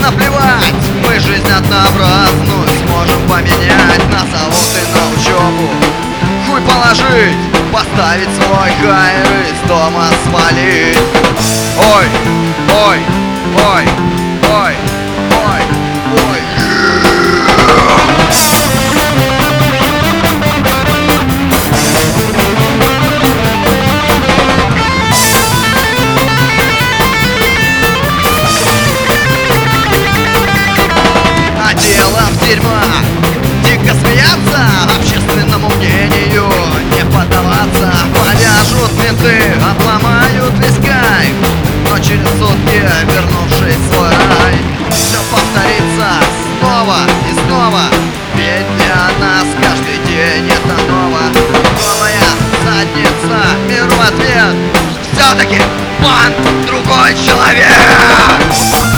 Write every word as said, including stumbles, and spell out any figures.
наплевать, мы жизнь однообразную сможем поменять. Назовут и на учебу хуй положить, поставить свой хайр из дома свалить. Ой, ой, ой, ой, ой, ой. Дело в дерьмах, дико смеяться, общественному мнению не поддаваться. Повяжут менты, обломают весь кайф, но через сутки, вернувшись в свой рай, все повторится снова и снова, ведь для нас каждый день это ново. Голая задница, мир в ответ, все-таки Бант другой человек.